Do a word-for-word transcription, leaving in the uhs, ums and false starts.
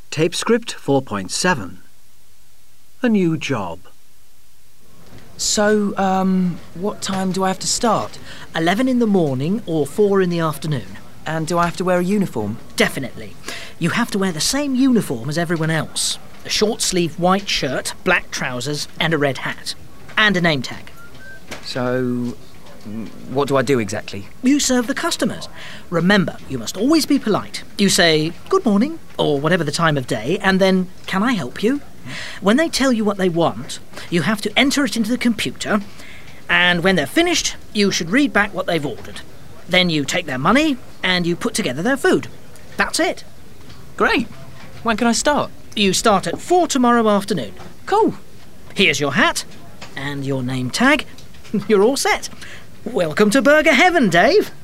Tape script four point seven. A new job. So, um, what time do I have to start? Eleven in the morning or four in the afternoon. And do I have to wear a uniform? Definitely. You have to wear the same uniform as everyone else. A short-sleeved white shirt, black trousers and a red hat. And a name tag. So, what do I do exactly? You serve the customers. Remember, you must always be polite. You say, good morning, or whatever the time of day, and then, can I help you? When they tell you what they want, you have to enter it into the computer, and when they're finished, you should read back what they've ordered. Then you take their money, and you put together their food. That's it. Great. When can I start? You start at four tomorrow afternoon. Cool. Here's your hat, and your name tag. You're all set. Welcome to Burger Heaven, Dave.